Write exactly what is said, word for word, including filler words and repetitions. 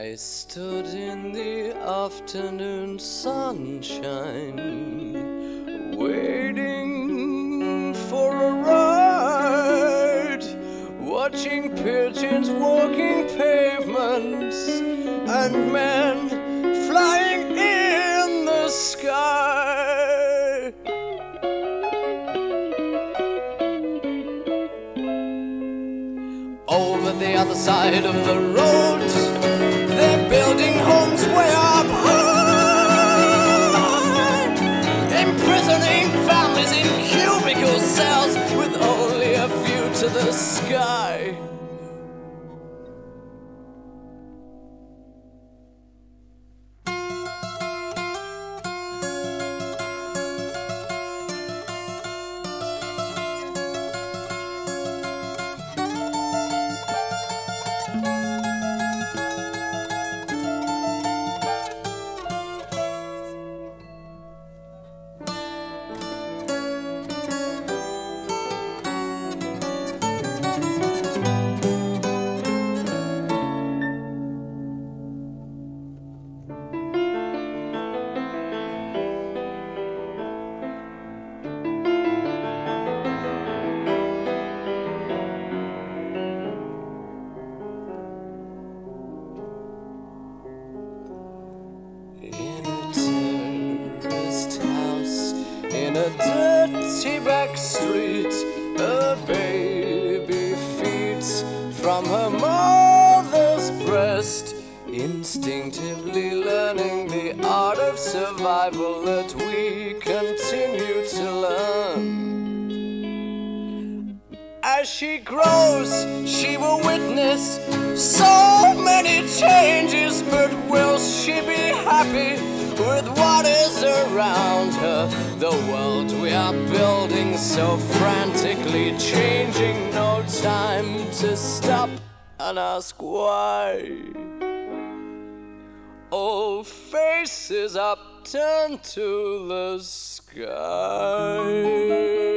I stood in the afternoon sunshine, waiting for a ride, watching pigeons walking pavements and men flying in the sky. Over the other side of the road, they're building homes way up high, imprisoning families in cubicle cells with only a view to the sky. In a terraced house, in a dirty back street, a baby feeds from her mother's breast, instinctively learning the art of survival that we continue to learn. As she grows, she will witness so many changes, but will she be happy with what is around her? The world we are building so frantically changing, no time to stop and ask why. All faces upturned to the sky.